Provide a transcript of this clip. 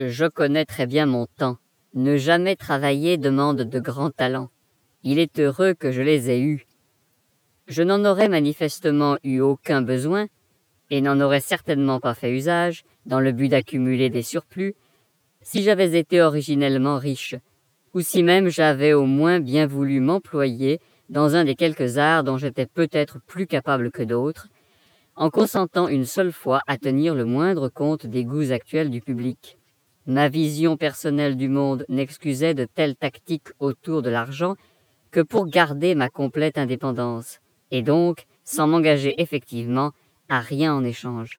Je connais très bien mon temps. Ne jamais travailler demande de grands talents. Il est heureux que je les ai eus. Je n'en aurais manifestement eu aucun besoin, et n'en aurais certainement pas fait usage, dans le but d'accumuler des surplus, si j'avais été originellement riche, ou si même j'avais au moins bien voulu m'employer dans un des quelques arts dont j'étais peut-être plus capable que d'autres, en consentant une seule fois à tenir le moindre compte des goûts actuels du public. Ma vision personnelle du monde n'excusait de telles tactiques autour de l'argent que pour garder ma complète indépendance, et donc sans m'engager effectivement à rien en échange.